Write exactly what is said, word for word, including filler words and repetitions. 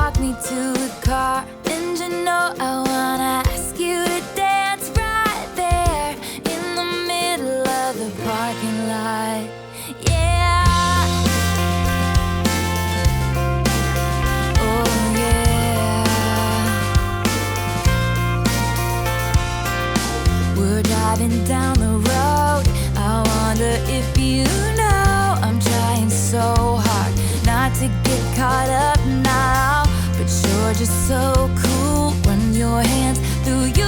walk me to the car. And you know I wanna ask you to dance right there in the middle of the parking lot. Yeah. Oh yeah. We're driving down the road. I wonder if you know I'm trying so hard not to get caught up now, but you're just so cool. Run your hands through your